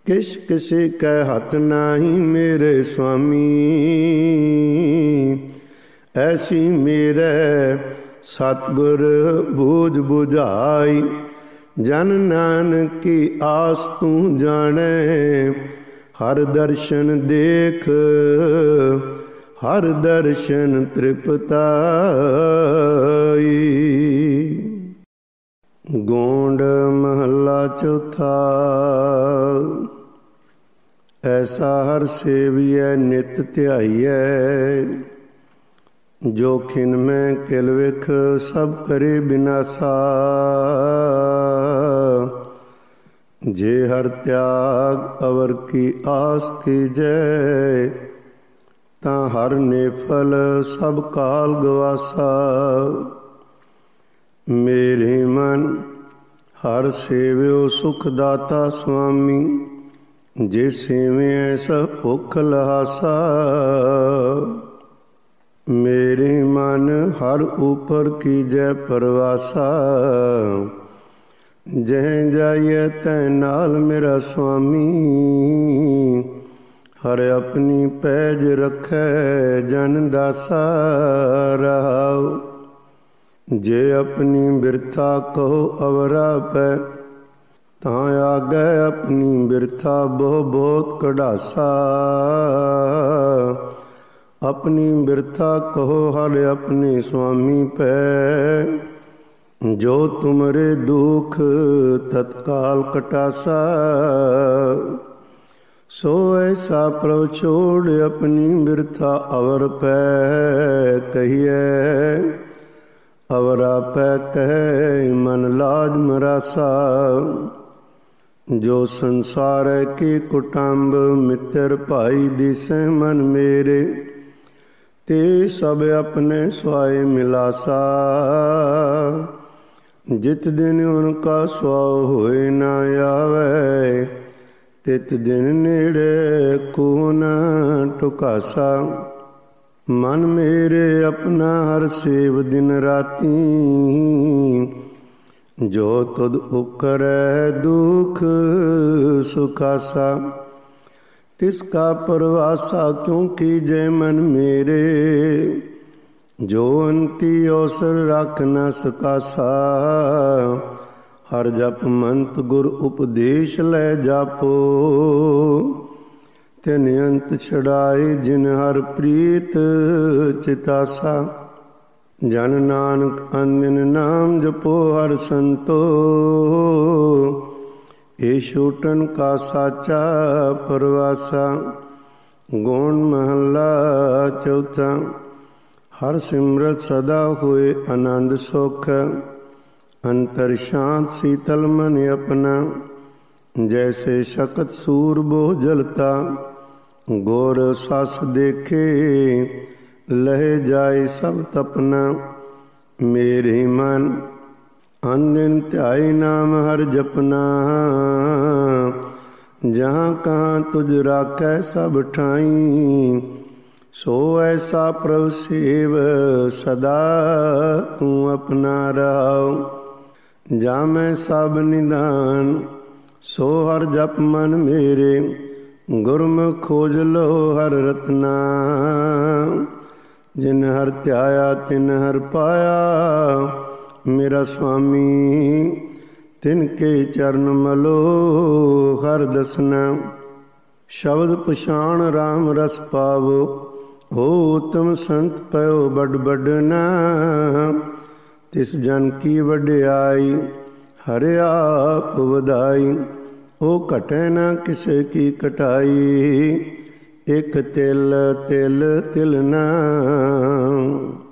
किस किसी कै हथ नाही मेरे स्वामी, ऐसी मेरे सतगुर बूझ बुझाई। जन नानक की आस तू जाने, हर दर्शन देख हर दर्शन तृप्ताई। गोंड महला चौथा। ऐसा हर सेवियै नित ध्याइयै, जो खिन में किल विख सब करे बिनासा। जे हर त्याग अवर की आस कीजै, तां हर नेफल सब काल गवासा। मेरे मन हर सेव्यो सुख दाता स्वामी, जे सेवे ऐसा भुख लहासा। मेरे मन हर ऊपर कीजै परवासा, जह जाइए तै नाल मेरा स्वामी। हर अपनी पैज रखै जन दासा रहाओ। जे अपनी बिरथा कहो अवरा पै, तां आगे अपनी बिरथा बहु बहुत कढ़ासा। अपनी बिरथा कहो हर अपने स्वामी पै, जो तुमरे दुख तत्काल कटासा। सो ऐसा प्रभु छोड़ अपनी बिरथा अवर पै कहिए। अवरा पै कहे मन लाज मरासा। जो संसार के कुटुंब मित्र भाई दिसे मन मेरे, ते सब अपने स्वाय मिलासा। जित दिन उनका स्वाव होए ना आवे, तित दिन नेड़े को न टुकासा। मन मेरे अपना हर सेव दिन राती, जो तुद उपकरै दुख सुखासा। तिसका परवासा क्यों कीजै मन मेरे, जो अंती अवसर रख न सकासा। हर जप मंत गुर उपदेश लै जापो, तिन अंत छड़ाए जिन हर प्रीत चितासा। जन नानक अनदिन नाम जपो हर संतो, ए छूटन का साचा परवासा। गौण महला चौथा। हर सिमरत सदा होए आनंद सुख, अंतर शांत शीतल मन अपना। जैसे शकत सूर बो जलता, गोर सास देखे लहे जाए सब तपना। मेरे मन अनदिन ध्याई नाम हर जपना, जहाँ कहाँ तुझ राखै सब ठाई। सो ऐसा प्रभु सेव सदा तू अपना राव। जा मैं सब निदान सो हर जप मन मेरे, गुरमुख खोज लो हर रत्ना। जिन हर ध्याया तिन हर पाया, मेरा स्वामी तिनके चरण मलो हर दसना। शब्द पछाण राम रस पावो, हो उत्तम संत पयो बड़ बड़ना। तिस जन की वड्याई हर आप वधाई, ओ घटै न किसे की कटाई। एक तिल तिल तिल ना।